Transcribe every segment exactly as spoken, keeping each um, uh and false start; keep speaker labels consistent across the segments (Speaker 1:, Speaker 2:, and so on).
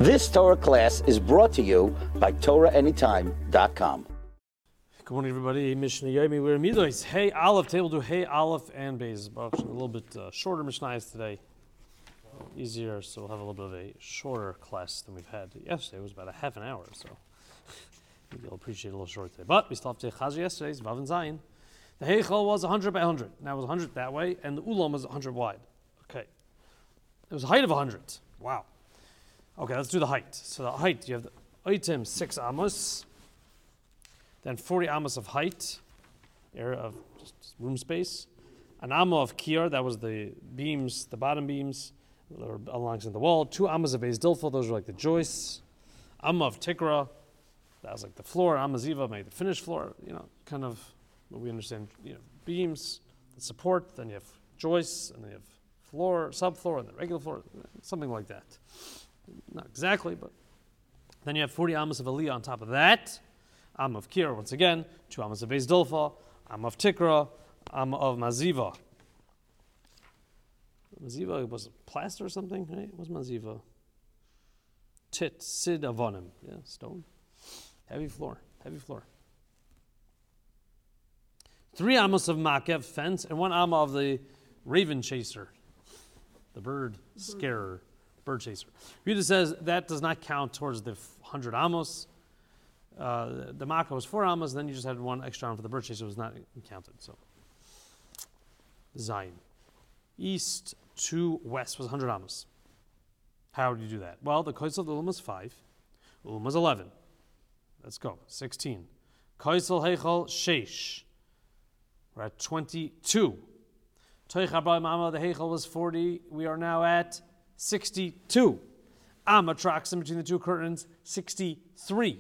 Speaker 1: This Torah class is brought to you by Torah Anytime dot com.
Speaker 2: Good morning, everybody. Mishnah Yomi. We're in Midos. Hey Aleph. Today we'll do Hey Aleph and Beis. A little bit uh, shorter Mishnahs today. Easier, so we'll have a little bit of a shorter class than we've had yesterday. It was about a half an hour, so maybe you'll appreciate it a little short today. But we still have to Chazir yesterday's Vav and Zayin. The Heichel was one hundred by one hundred. Now it was one hundred that way, and the Ulam was one hundred wide. Okay. It was a height of one hundred. Wow. Okay, let's do the height. So the height, you have the item six amos, then forty amos of height, area of just room space, an amma of kiyar, that was the beams, the bottom beams, or alongside the wall, two ammas of beis dilfa, those were like the joists, amma of tikra, that was like the floor, amma ziva made the finished floor, you know, kind of what we understand, you know, beams, the support, then you have joists, and then you have floor, subfloor, and the regular floor, something like that. Not exactly, but then you have forty ammas of aliyah on top of that, amma of kiyar, once again, two ammas of beis dilfa, amma of tikra, amma of maziva. Maziva was plaster or something, right? It was maziva. Tit, sid avonim, yeah, stone. Heavy floor, heavy floor. Three amos of makev, fence, and one amma of the raven chaser, the bird scarer, bird chaser. Rita says that does not count towards the one hundred amos. Uh, the makkah was four amos, then you just had one extra arm for the bird chaser, it was not counted. So, Zion. East to west was one hundred amos. How do you do that? Well, the koisel of the ulam was five, ulam was eleven. Let's go. sixteen. Koisel heichel sheish. We're at twenty-two. Toich abraham amma, the heichel was forty. We are now at sixty-two. Amma tracks in between the two curtains, sixty-three.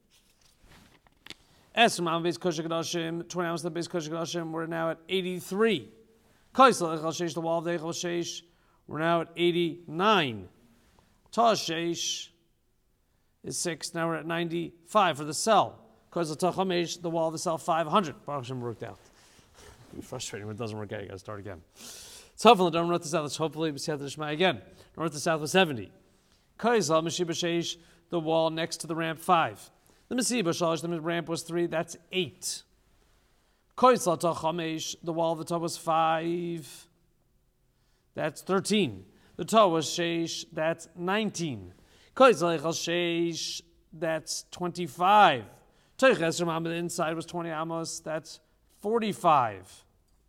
Speaker 2: Esrim amma beis kodesh HaKadoshim, twenty amos of the beis kodesh HaKadoshim, we're now at eighty-three. Kaisel Echel Sheish, the wall of the Echel Sheish, we're now at eighty-nine. Taz Sheish is six, now we're at ninety-five for the cell. Kaisel Tachamesh, the wall of the cell, five hundred. Baruch Hashem worked out. It'd be frustrating when it doesn't work out, you gotta start again. So hopefully, don't run to the south, let's hopefully be Siyat Shema again. North to south was seventy. Kaisel Meshiba Sheish, the wall next to the ramp, five. The Mesiba Shalish, the ramp was three, that's eight. Koisel Tachamesh, the wall of the toe was five. That's thirteen. The toe was sheish, that's nineteen. Koisel Echel sheish, that's twenty-five. Toich Esrim amma, the inside was twenty amos, that's forty-five.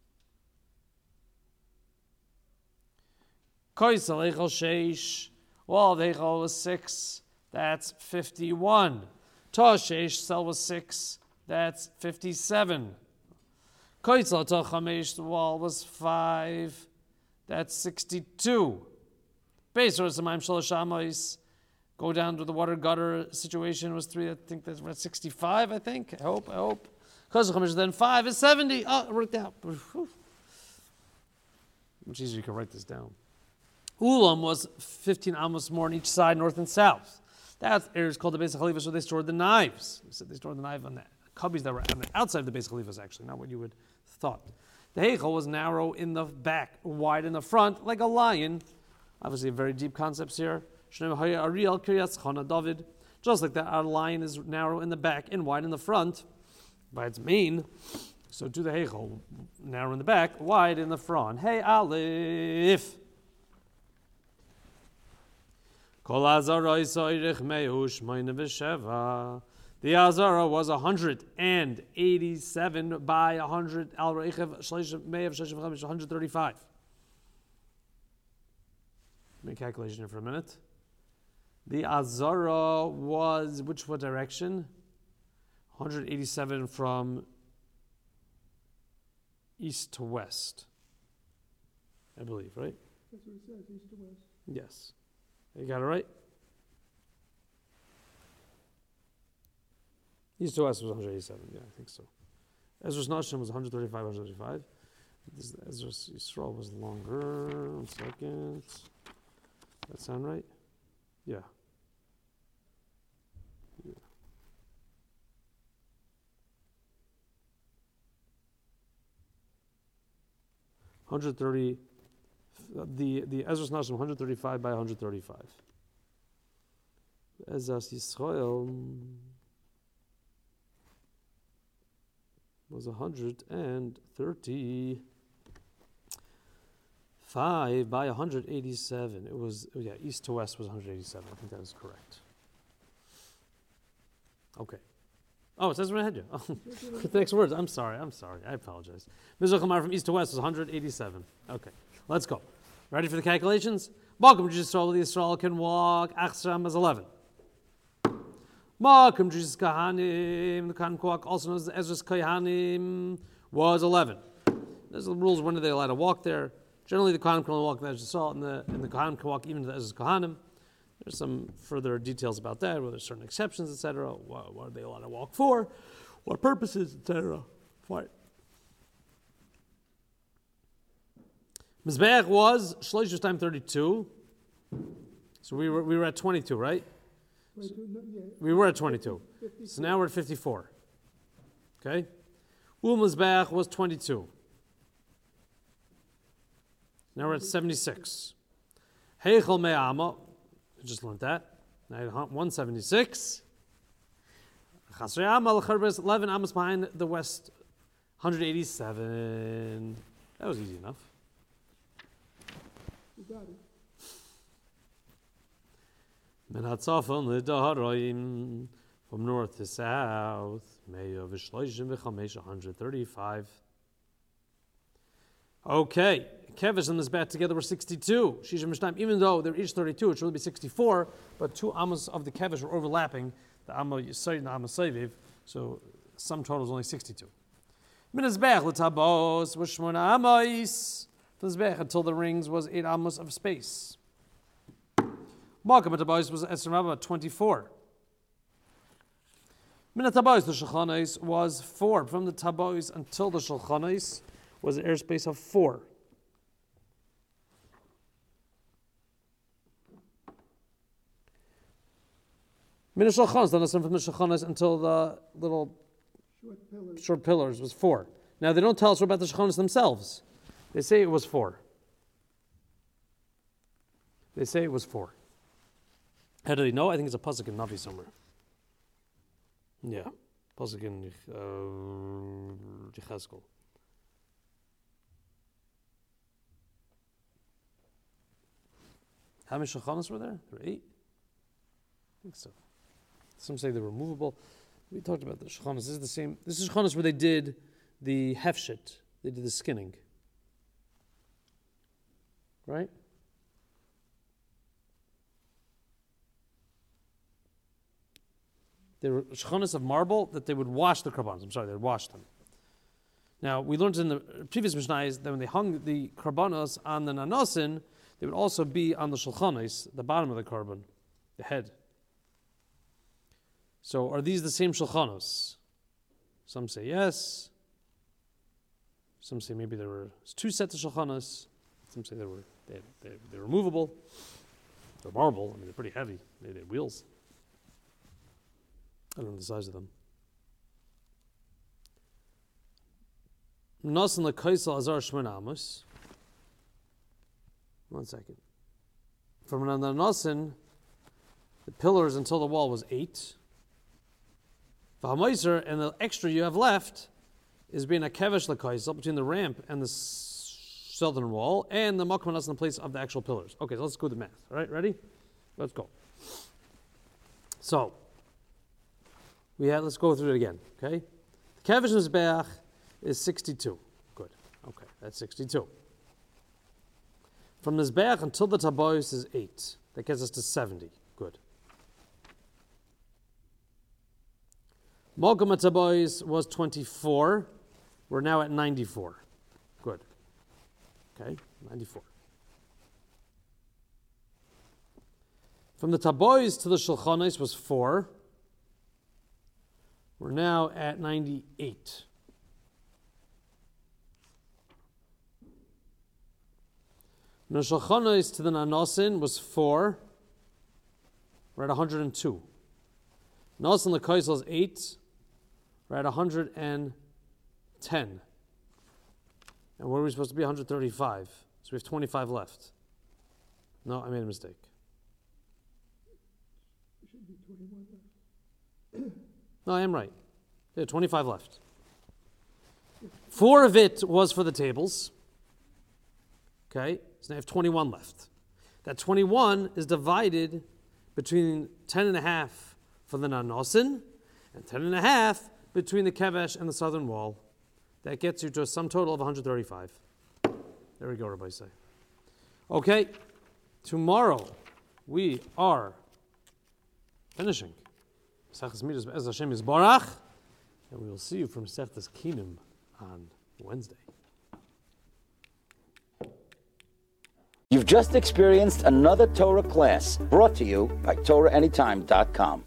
Speaker 2: Koisel Echel sheish, wall of the Echel was six, that's fifty-one. Toe sheish, cell was six, that's fifty-seven. Koitzel Tachamesh, the wall was five, that's sixty-two. Beis Rosamayim Shalosh Amos, go down to the water gutter situation was three, I think that's we're at sixty-five, I think. I hope, I hope. Koitzel Tachamesh, then five is seventy. Oh, I wrote it down. Much easier, you can write this down. Ulam was fifteen amos more on each side, north and south. That area is called the Beis HaChalifas, so they stored the knives. They said they stored the knife on that. Cubbies that were on the outside of the Beis HaChalifas, actually, not what you would thought. The Heichel was narrow in the back, wide in the front, like a lion. Obviously, very deep concepts here. Just like that, our lion is narrow in the back and wide in the front by its mane. So to the Heichel, narrow in the back, wide in the front. Hey, Aleph. The Azara was one hundred eighty-seven by one hundred, Al Reichev, one hundred thirty-five. Make a calculation here for a minute. The Azara was, which what direction? one hundred eighty-seven from east to west. I believe, right?
Speaker 3: That's what it says, east to west.
Speaker 2: Yes. You got it right? East to west was one hundred eighty-seven, yeah, I think so. Ezra's Nashim was one hundred thirty-five, one hundred thirty-five. This, Ezra's Yisrael was longer. One second. Does that sound right? Yeah. Yeah. one hundred thirty. The the Ezra's Nashim one hundred thirty-five by one hundred thirty-five. Ezas Yisrael was one hundred thirty-five by one hundred eighty-seven. It was, yeah, east to west was one hundred eighty-seven. I think that is correct. Okay. Oh, it says right ahead. Oh, the next words. I'm sorry. I'm sorry. I apologize. Mizrach Lamar from east to west was one hundred eighty-seven. Okay. Let's go. Ready for the calculations? Malcolm Yisrael, the Yisrael can walk. Achsram is eleven. Malcolm Jesus Kahanim, the Kohanim can walk, also known as the Ezra's Kohanim, was eleven. There's the rules. When are they allowed to walk there? Generally, the Kohanim can only walk the Ezra's Salt, and the and the Kohanim can walk even to the Ezra's Kohanim. There's some further details about that, whether there's certain exceptions, et cetera. What, what are they allowed to walk for? What purposes, et cetera. Fine. Mizbeach was Shloishes time thirty-two. So we were we were at twenty-two, right? So we were at twenty-two. So now we're at fifty-four. Okay? Ul Mizbeach was twenty-two. Now we're at seventy-six. Heichel Me'ama, we just learned that. Now one seventy-six. Chasrei Amal Cherbes, eleven Amos behind the west, one hundred eighty-seven. That was easy enough.
Speaker 3: You got it.
Speaker 2: Men Hatzafon L'Daharoim, from north to south, Me'yo V'shloishim V'chamesh, one hundred thirty-five. Okay, Kevish and this bat together were sixty-two. Shishim Mishnayim, even though they're each thirty-two, it should really be sixty-four, but two Amos of the Kevish were overlapping, the Amma Yisayid and the Amma Saviv, so sum total is only sixty-two. Minazbech L'Tabos was Shmona Amos, Minazbech until the rings was eight Amos of space. Malkam at Tabos was Esrim Rabba, twenty-four. Minat Tabos, the Shulchanais was four. From the Tabos until the Shulchanais was an airspace of four. Min Shulchanos, then from the Shulchanos until the little
Speaker 3: Short pillars.
Speaker 2: short pillars was four. Now they don't tell us about the Shulchanos themselves. They say it was four. They say it was four. How do they know? I think it's a pasuk in Navi somewhere. Yeah, pasuk in uh, Yechezkel. How many shulchanos were there? There were eight. I think so. Some say they were movable. We talked about the shulchanos. This is the same. This is shulchanos where they did the hefshit. They did the skinning. Right? They were shulchanos of marble that they would wash the karbanos. I'm sorry, they would wash them. Now, we learned in the previous Mishnah that when they hung the karbanos on the nanosin, they would also be on the shulchanos, the bottom of the carbon, the head. So, are these the same shulchanos? Some say yes. Some say maybe there were two sets of shulchanos. Some say they were they they they're removable. They're marble. I mean, they're pretty heavy. They had wheels. I don't know the size of them. Nasan lekaisal azar shmona amos. One second. From the nasan, the pillars until the wall was eight. V'hamaiser, and the extra you have left is being a kevesh lekaisal between the ramp and the s- southern wall and the makam nasan, the place of the actual pillars. Okay, so let's go to the math. All right, ready? Let's go. So. We had, let's go through it again, okay? The Kevish Mizbeach is sixty-two. Good. Okay, that's sixty-two. From Mizbeach until the Tabois is eight. That gets us to seventy. Good. Malkam at Tabois was twenty-four. We're now at ninety-four. Good. Okay, ninety-four. From the Tabois to the Shulchanos was four. We're now at ninety-eight. From the Shulchanos to the Nanosin was four. We're at one hundred two. Nasan Lekaisel is eight. We're at one hundred ten. And where are we supposed to be? one hundred thirty-five. So we have twenty-five left. No, I made a mistake.
Speaker 3: should be twenty-one left.
Speaker 2: No, I am right. There are twenty-five left. Four of it was for the tables. Okay, so now I have twenty-one left. That twenty-one is divided between ten and a half for the Nanosin and ten and a half between the Kevesh and the southern wall. That gets you to a sum total of one hundred thirty-five. There we go, everybody say. Okay, tomorrow we are finishing Sechtes Midas Be'ez Hashem Yisbarach, and we will see you from Sechtes Kinim on Wednesday.
Speaker 1: You've just experienced another Torah class brought to you by Torah Anytime dot com.